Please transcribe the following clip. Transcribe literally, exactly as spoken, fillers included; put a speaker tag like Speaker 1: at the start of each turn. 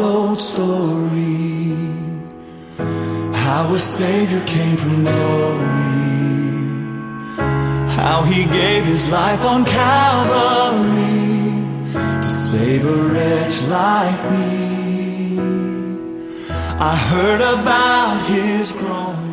Speaker 1: old story, how a Savior came from glory, how He gave His life on Calvary to save a wretch like me. I heard about His groaning